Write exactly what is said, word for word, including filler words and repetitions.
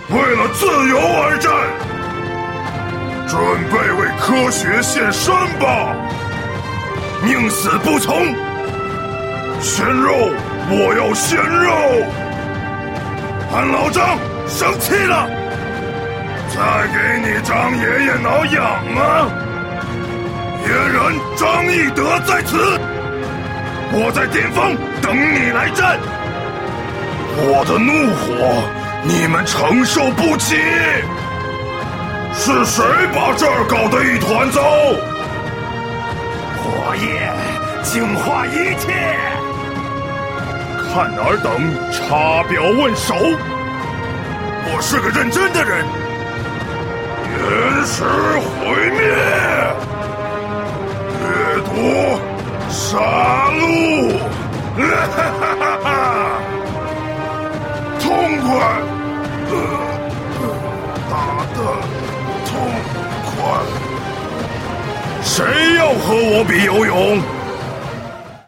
为了自由而战，准备为科学献身吧！宁死不从。鲜肉，我要鲜肉！韩老张生气了，再给你张爷爷挠痒啊！野人张翼德在此，我在巅峰等你来战。我的怒火你们承受不起，是谁把这儿搞得一团糟？ 火焰净化一切， 看尔等插表问首。我是个认真的人。原始毁灭，掠夺，杀戮，哈哈哈哈！痛快，呃呃，打得痛快。谁要和我比游泳？